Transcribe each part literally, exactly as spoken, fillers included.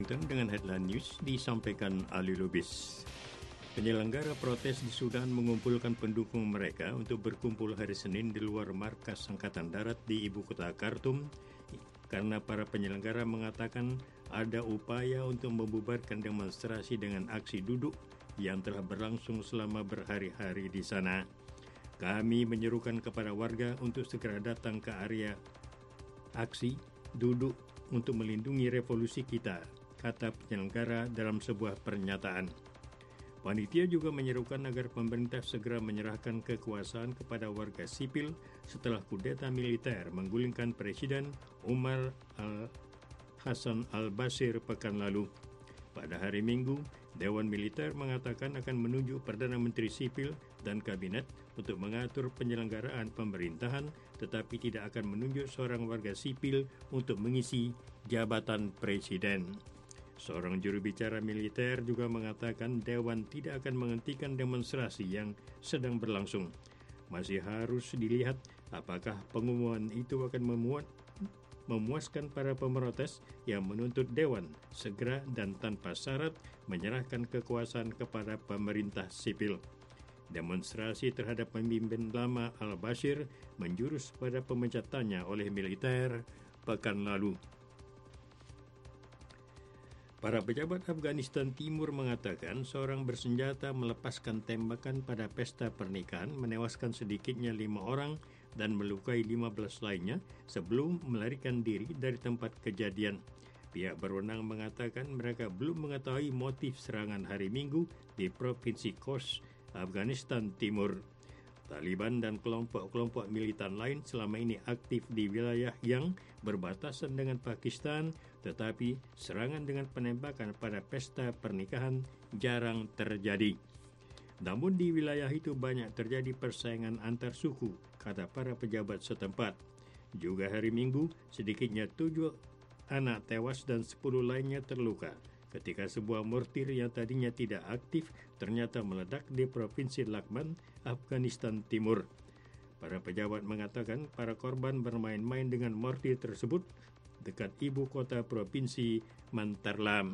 Dengan headline news disampaikan Ali Lubis. Penyelenggara protes di Sudan mengumpulkan pendukung mereka untuk berkumpul hari Senin di luar markas Angkatan Darat di ibu kota Khartoum karena para penyelenggara mengatakan ada upaya untuk membubarkan demonstrasi dengan aksi duduk yang telah berlangsung selama berhari-hari di sana. Kami menyerukan kepada warga untuk segera datang ke area aksi duduk untuk melindungi revolusi kita, kata penyelenggara dalam sebuah pernyataan. Panitia juga menyerukan agar pemerintah segera menyerahkan kekuasaan kepada warga sipil setelah kudeta militer menggulingkan Presiden Umar al-Hassan al-Bashir pekan lalu. Pada hari Minggu, Dewan Militer mengatakan akan menunjuk Perdana Menteri Sipil dan Kabinet untuk mengatur penyelenggaraan pemerintahan, tetapi tidak akan menunjuk seorang warga sipil untuk mengisi jabatan Presiden. Seorang juru bicara militer juga mengatakan Dewan tidak akan menghentikan demonstrasi yang sedang berlangsung. Masih harus dilihat apakah pengumuman itu akan memuat memuaskan para pemrotes yang menuntut Dewan segera dan tanpa syarat menyerahkan kekuasaan kepada pemerintah sipil. Demonstrasi terhadap pemimpin lama al-Bashir menjurus pada pemecatannya oleh militer pekan lalu. Para pejabat Afghanistan Timur mengatakan seorang bersenjata melepaskan tembakan pada pesta pernikahan menewaskan sedikitnya lima orang dan melukai lima belas lainnya sebelum melarikan diri dari tempat kejadian. Pihak berwenang mengatakan mereka belum mengetahui motif serangan hari Minggu di Provinsi Khost, Afghanistan Timur. Taliban dan kelompok-kelompok militan lain selama ini aktif di wilayah yang berbatasan dengan Pakistan, tetapi serangan dengan penembakan pada pesta pernikahan jarang terjadi. Namun di wilayah itu banyak terjadi persaingan antar suku, kata para pejabat setempat. Juga hari Minggu, sedikitnya tujuh anak tewas dan sepuluh lainnya terluka ketika sebuah mortir yang tadinya tidak aktif ternyata meledak di Provinsi Lakman, Afghanistan Timur. Para pejabat mengatakan para korban bermain-main dengan mortir tersebut dekat ibu kota Provinsi Mantarlam.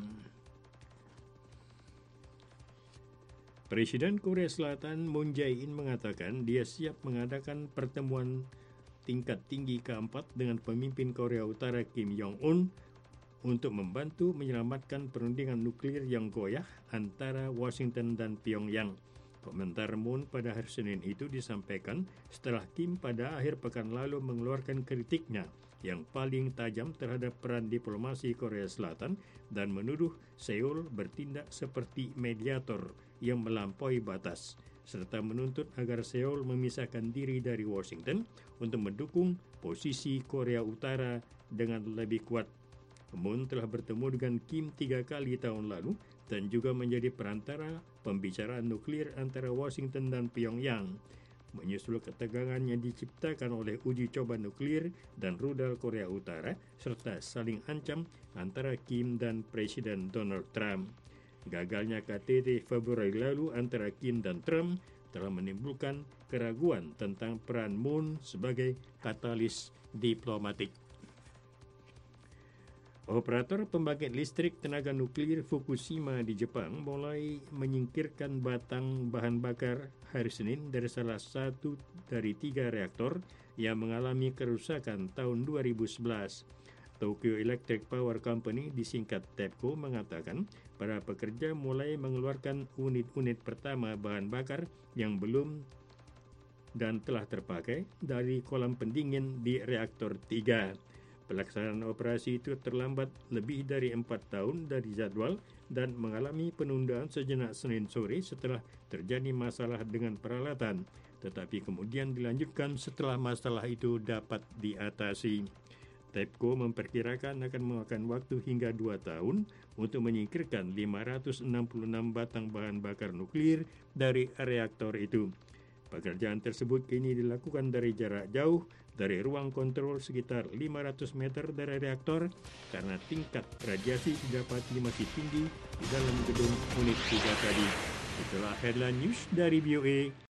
Presiden Korea Selatan Moon Jae-in mengatakan dia siap mengadakan pertemuan tingkat tinggi keempat dengan pemimpin Korea Utara Kim Jong-un untuk membantu menyelamatkan perundingan nuklir yang goyah antara Washington dan Pyongyang. Komentar Moon pada hari Senin itu disampaikan setelah Kim pada akhir pekan lalu mengeluarkan kritiknya yang paling tajam terhadap peran diplomasi Korea Selatan dan menuduh Seoul bertindak seperti mediator yang melampaui batas, serta menuntut agar Seoul memisahkan diri dari Washington untuk mendukung posisi Korea Utara dengan lebih kuat. Moon telah bertemu dengan Kim tiga kali tahun lalu dan juga menjadi perantara pembicaraan nuklir antara Washington dan Pyongyang, menyusul ketegangan yang diciptakan oleh uji coba nuklir dan rudal Korea Utara serta saling ancam antara Kim dan Presiden Donald Trump. Gagalnya K T T Februari lalu antara Kim dan Trump telah menimbulkan keraguan tentang peran Moon sebagai katalis diplomatik. Operator pembangkit listrik tenaga nuklir Fukushima di Jepang mulai menyingkirkan batang bahan bakar hari Senin dari salah satu dari tiga reaktor yang mengalami kerusakan tahun dua ribu sebelas. Tokyo Electric Power Company disingkat TEPCO mengatakan para pekerja mulai mengeluarkan unit-unit pertama bahan bakar yang belum dan telah terpakai dari kolam pendingin di reaktor tiga. Pelaksanaan operasi itu terlambat lebih dari empat tahun dari jadwal dan mengalami penundaan sejenak Senin sore setelah terjadi masalah dengan peralatan, tetapi kemudian dilanjutkan setelah masalah itu dapat diatasi. TEPCO memperkirakan akan memakan waktu hingga dua tahun untuk menyingkirkan lima ratus enam puluh enam batang bahan bakar nuklir dari reaktor itu. Pekerjaan tersebut kini dilakukan dari jarak jauh dari ruang kontrol sekitar lima ratus meter dari reaktor karena tingkat radiasi didapati masih tinggi di dalam gedung unit tiga tadi. Itulah headline news dari V O A